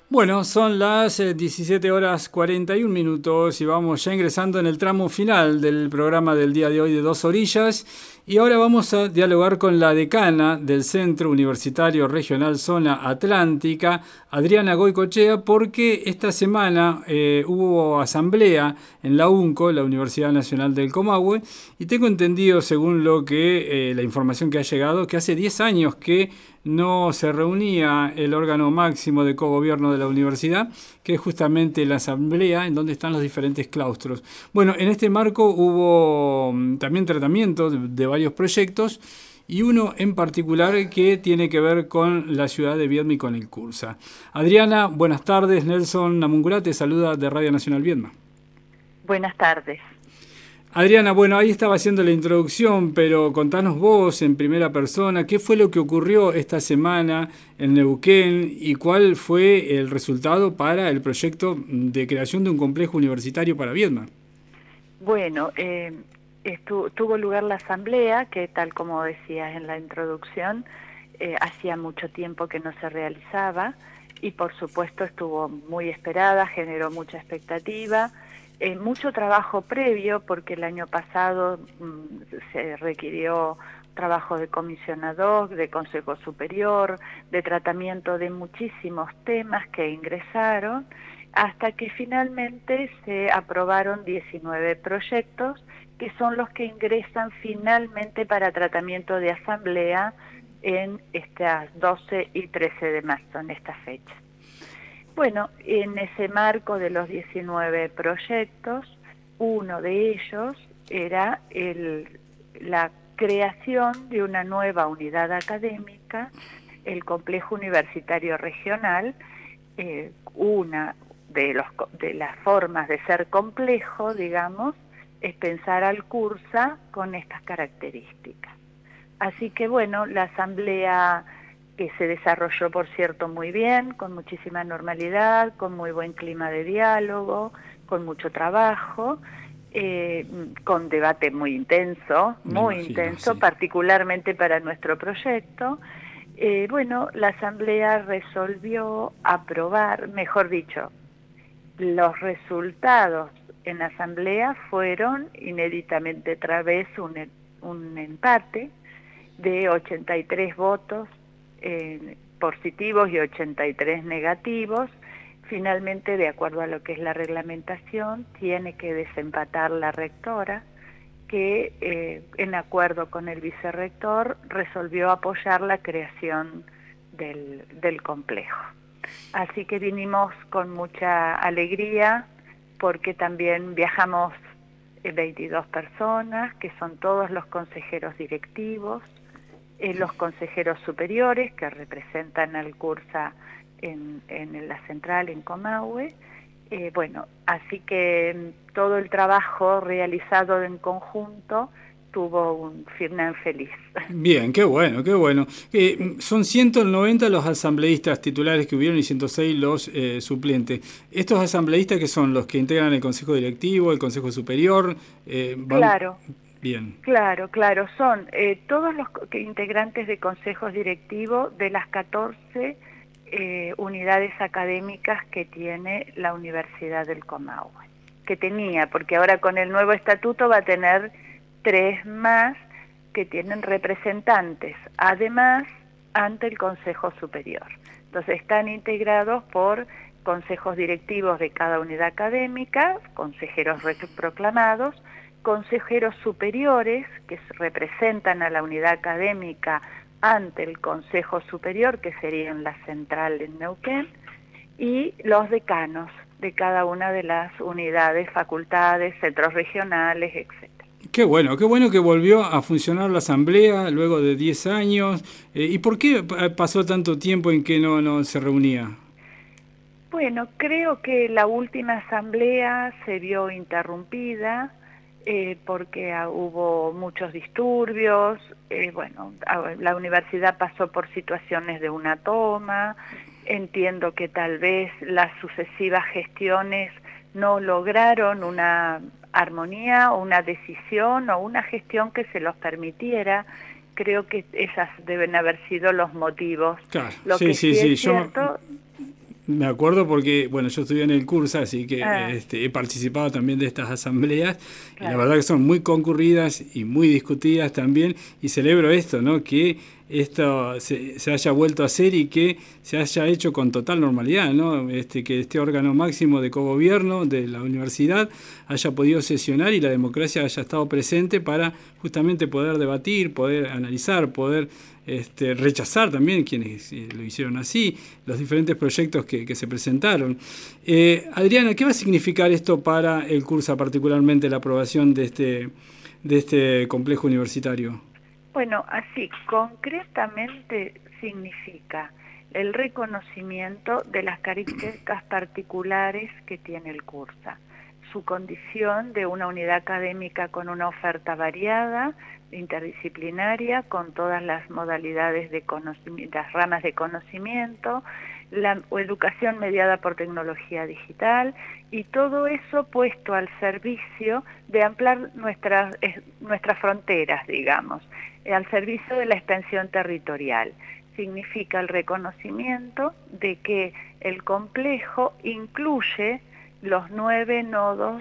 Bueno, son las 17 horas 41 minutos y vamos ya ingresando en el tramo final del programa del día de hoy de Dos Orillas. Y ahora vamos a dialogar con la decana del Centro Universitario Regional Zona Atlántica, Adriana Goicoechea, porque esta semana hubo asamblea en la UNCO, la Universidad Nacional del Comahue, y tengo entendido, según lo que la información que ha llegado, que hace 10 años que no se reunía el órgano máximo de cogobierno de la universidad, que es justamente la asamblea en donde están los diferentes claustros. Bueno, en este marco hubo también tratamiento de varios proyectos y uno en particular que tiene que ver con la ciudad de Viedma y con el Cursa. Adriana, buenas tardes. Nelson Namungurá te saluda de Radio Nacional Viedma. Buenas tardes. Adriana, bueno, ahí estaba haciendo la introducción, pero contanos vos en primera persona, ¿qué fue lo que ocurrió esta semana en Neuquén y cuál fue el resultado para el proyecto de creación de un complejo universitario para Viedma? Bueno, tuvo lugar la asamblea, que tal como decías en la introducción, hacía mucho tiempo que no se realizaba y por supuesto estuvo muy esperada, generó mucha expectativa. Mucho trabajo previo, porque el año pasado se requirió trabajo de comisionador, de Consejo Superior, de tratamiento de muchísimos temas que ingresaron, hasta que finalmente se aprobaron 19 proyectos, que son los que ingresan finalmente para tratamiento de asamblea en estas 12 y 13 de marzo, en esta fecha. Bueno, en ese marco de los 19 proyectos, uno de ellos era la creación de una nueva unidad académica, el Complejo Universitario Regional. Una de las formas de ser complejo, digamos, es pensar al Cursa con estas características. Así que bueno, la asamblea, que se desarrolló, por cierto, muy bien, con muchísima normalidad, con muy buen clima de diálogo, con mucho trabajo, con debate muy intenso, Sí. particularmente para nuestro proyecto. Bueno, la asamblea resolvió aprobar, mejor dicho, los resultados en la asamblea fueron inéditamente otra vez un empate de 83 votos positivos y 83 negativos. Finalmente, de acuerdo a lo que es la reglamentación, tiene que desempatar la rectora, que en acuerdo con el vicerrector resolvió apoyar la creación del complejo. Así que vinimos con mucha alegría, porque también viajamos 22 personas, que son todos los consejeros directivos, los consejeros superiores que representan al Cursa en la central en Comahue. Bueno, así que todo el trabajo realizado en conjunto tuvo un final feliz. Bien, qué bueno, qué bueno. Son 190 los asambleístas titulares que hubieron y 106 los suplentes. ¿Estos asambleístas que son los que integran el Consejo Directivo, el Consejo Superior? Claro. Bien. Claro, son todos los integrantes de consejos directivos de las 14 unidades académicas que tiene la Universidad del Comahue, que tenía, porque ahora con el nuevo estatuto va a tener 3 más que tienen representantes, además, ante el Consejo Superior. Entonces están integrados por consejos directivos de cada unidad académica, consejeros proclamados, consejeros superiores que representan a la unidad académica ante el Consejo Superior, que serían la central en Neuquén, y los decanos de cada una de las unidades, facultades, centros regionales, etc. Qué bueno que volvió a funcionar la asamblea luego de 10 años. ¿Y por qué pasó tanto tiempo en que no se reunía? Bueno, creo que la última asamblea se vio interrumpida porque hubo muchos disturbios. Bueno, la universidad pasó por situaciones de una toma. Entiendo que tal vez las sucesivas gestiones no lograron una armonía o una decisión o una gestión que se los permitiera. Creo que esas deben haber sido los motivos. Claro, Lo que sí es cierto... Me acuerdo porque, bueno, yo estudié en el curso, así que Ah, he participado también de estas asambleas y la claro. verdad que son muy concurridas y muy discutidas también y celebro esto, ¿no? Que esto se haya vuelto a hacer y que se haya hecho con total normalidad, ¿no? Que este órgano máximo de cogobierno de la universidad haya podido sesionar y la democracia haya estado presente para justamente poder debatir, poder analizar, poder rechazar también quienes lo hicieron así, los diferentes proyectos que se presentaron. Adriana, ¿qué va a significar esto para el curso, particularmente la aprobación de este complejo universitario? Bueno, así concretamente significa el reconocimiento de las características particulares que tiene el Cursa, su condición de una unidad académica con una oferta variada, interdisciplinaria, con todas las modalidades de conocimiento, las ramas de conocimiento, la educación mediada por tecnología digital y todo eso puesto al servicio de ampliar nuestras fronteras, digamos, al servicio de la extensión territorial. Significa el reconocimiento de que el complejo incluye los 9 nodos,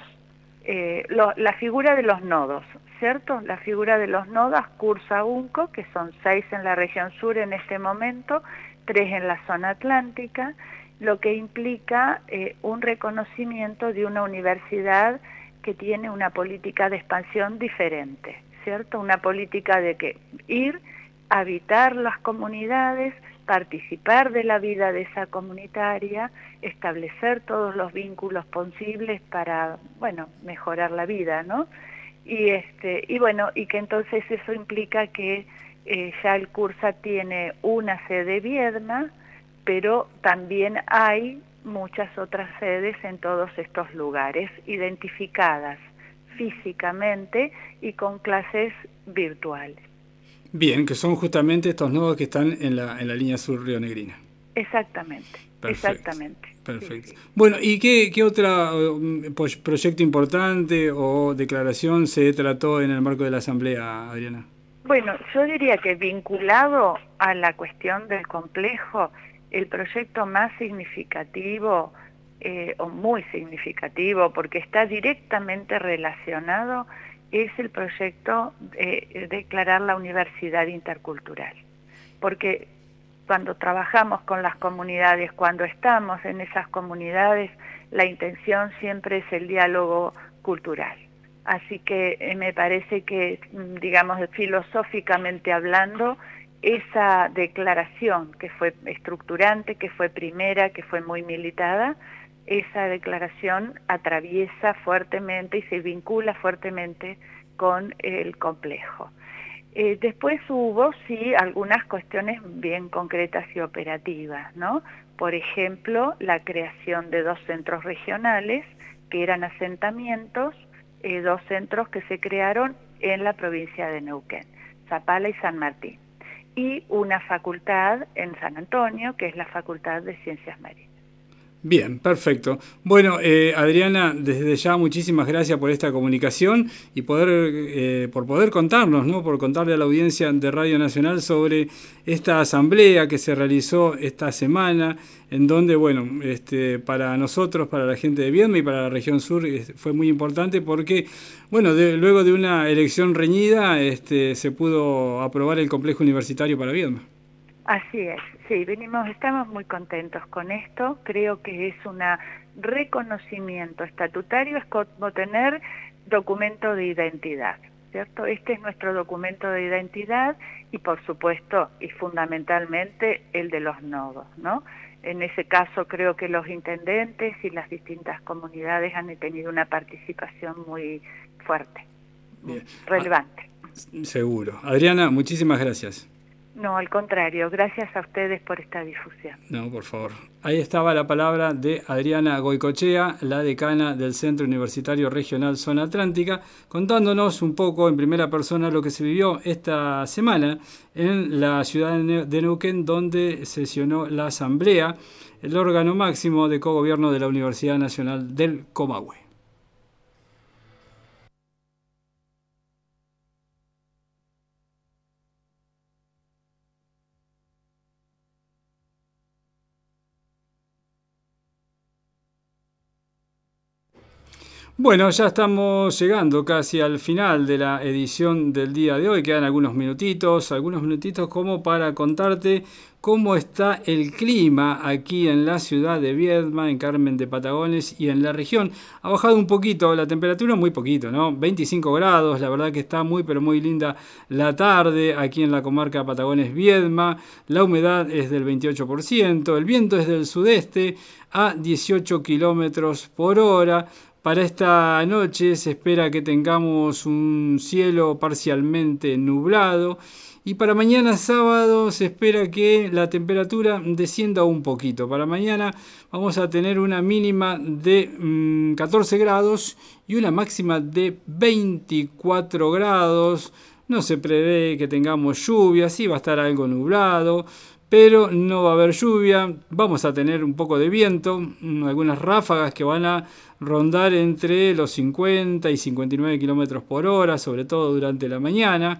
la figura de los nodos, ¿cierto? La figura de los nodos Cursa UNCO, que son 6 en la región sur en este momento, 3 en la zona atlántica, lo que implica un reconocimiento de una universidad que tiene una política de expansión diferente, ¿cierto? Una política de que ir, habitar las comunidades, participar de la vida de esa comunitaria, establecer todos los vínculos posibles para, bueno, mejorar la vida, ¿no? Y bueno, y que entonces eso implica que ya el Cursa tiene una sede Viedma, pero también hay muchas otras sedes en todos estos lugares, identificadas físicamente y con clases virtuales. Bien, que son justamente estos nodos que están en la línea sur rionegrina. Exactamente, Perfecto, exactamente, sí, perfecto. sí. Bueno, ¿y qué otro proyecto importante o declaración se trató en el marco de la Asamblea, Adriana? Bueno, yo diría que vinculado a la cuestión del complejo, el proyecto más significativo o muy significativo, porque está directamente relacionado, es el proyecto de declarar la universidad intercultural. Porque cuando trabajamos con las comunidades, cuando estamos en esas comunidades, la intención siempre es el diálogo cultural. Así que me parece que, digamos, filosóficamente hablando, esa declaración que fue estructurante, que fue primera, que fue muy militada, esa declaración atraviesa fuertemente y se vincula fuertemente con el complejo. Después hubo, sí, algunas cuestiones bien concretas y operativas, ¿no? Por ejemplo, la creación de 2 centros regionales, que eran asentamientos, 2 centros que se crearon en la provincia de Neuquén, Zapala y San Martín, y una facultad en San Antonio, que es la Facultad de Ciencias Marinas. Bien, perfecto. Bueno, Adriana, desde ya muchísimas gracias por esta comunicación y por poder contarnos, ¿no? Por contarle a la audiencia de Radio Nacional sobre esta asamblea que se realizó esta semana, en donde, bueno, para nosotros, para la gente de Viedma y para la región sur, fue muy importante porque, bueno, luego de una elección reñida, se pudo aprobar el complejo universitario para Viedma. Así es, sí, estamos muy contentos con esto, creo que es un reconocimiento estatutario, es como tener documento de identidad, ¿cierto? Este es nuestro documento de identidad y por supuesto y fundamentalmente el de los nodos, ¿no? En ese caso creo que los intendentes y las distintas comunidades han tenido una participación muy fuerte, Bien. relevante. Seguro. Adriana, muchísimas gracias. No, al contrario, gracias a ustedes por esta difusión. No, por favor. Ahí estaba la palabra de Adriana Goicoechea, la decana del Centro Universitario Regional Zona Atlántica, contándonos un poco en primera persona lo que se vivió esta semana en la ciudad de Neuquén, donde sesionó la Asamblea, el órgano máximo de cogobierno de la Universidad Nacional del Comahue. Bueno, ya estamos llegando casi al final de la edición del día de hoy. Quedan algunos minutitos como para contarte cómo está el clima aquí en la ciudad de Viedma, en Carmen de Patagones y en la región. Ha bajado un poquito la temperatura, muy poquito, ¿no? 25 grados, la verdad que está muy, pero muy linda la tarde aquí en la comarca Patagones Viedma. La humedad es del 28%, el viento es del sudeste a 18 kilómetros por hora. Para esta noche se espera que tengamos un cielo parcialmente nublado y para mañana sábado se espera que la temperatura descienda un poquito. Para mañana vamos a tener una mínima de 14 grados y una máxima de 24 grados. No se prevé que tengamos lluvia, sí va a estar algo nublado, pero no va a haber lluvia. Vamos a tener un poco de viento, algunas ráfagas que van a rondar entre los 50 y 59 kilómetros por hora, sobre todo durante la mañana.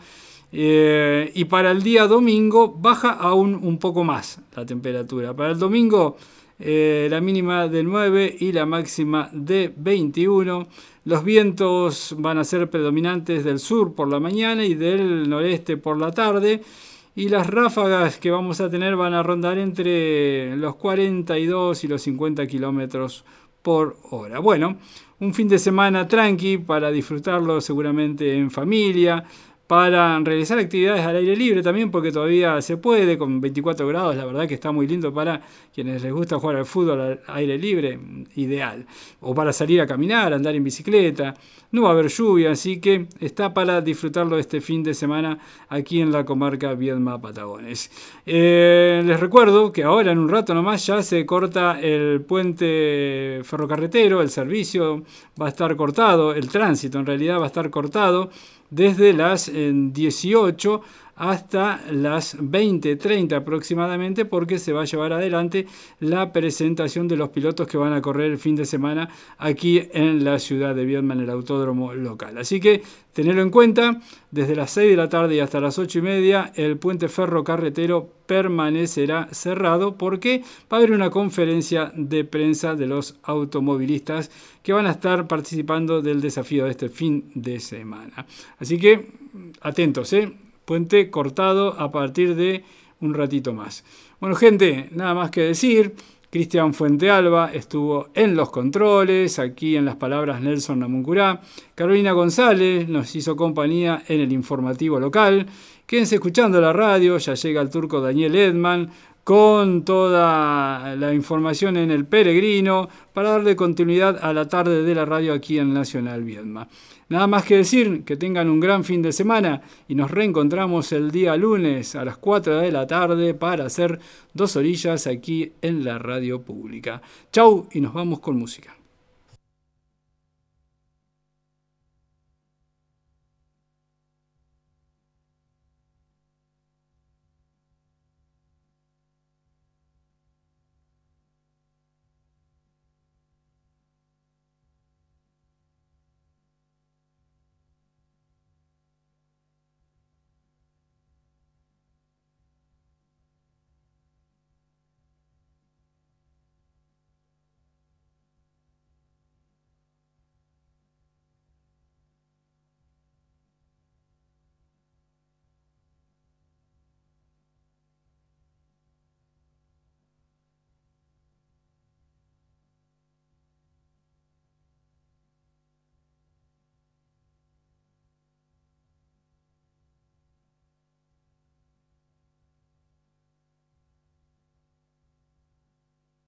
Y para el día domingo baja aún un poco más la temperatura. Para el domingo la mínima de 9 y la máxima de 21. Los vientos van a ser predominantes del sur por la mañana y del noreste por la tarde. Y las ráfagas que vamos a tener van a rondar entre los 42 y los 50 kilómetros por hora. Bueno, un fin de semana tranqui para disfrutarlo seguramente en familia, para realizar actividades al aire libre también, porque todavía se puede, con 24 grados, la verdad que está muy lindo para quienes les gusta jugar al fútbol al aire libre, ideal. O para salir a caminar, andar en bicicleta. No va a haber lluvia, así que está para disfrutarlo este fin de semana aquí en la comarca Viedma Patagones. Les recuerdo que ahora en un rato nomás ya se corta el puente ferrocarretero, el servicio va a estar cortado, el tránsito en realidad va a estar cortado desde las 18 hasta las 20:30 aproximadamente, porque se va a llevar adelante la presentación de los pilotos que van a correr el fin de semana aquí en la ciudad de Viedma, en el autódromo local. Así que tenedlo en cuenta, desde las 6 de la tarde y hasta las 8:30 el puente ferrocarretero permanecerá cerrado porque va a haber una conferencia de prensa de los automovilistas que van a estar participando del desafío de este fin de semana. Así que atentos, puente cortado a partir de un ratito más. Bueno, gente, nada más que decir. Cristian Fuentealba estuvo en los controles, aquí en las palabras Nelson Namuncurá. Carolina González nos hizo compañía en el informativo local. Quédense escuchando la radio, ya llega el turco Daniel Edman con toda la información en El Peregrino para darle continuidad a la tarde de la radio aquí en Nacional Viedma. Nada más que decir, que tengan un gran fin de semana y nos reencontramos el día lunes a las 4 de la tarde para hacer 2 orillas aquí en la radio pública. Chau y nos vamos con música.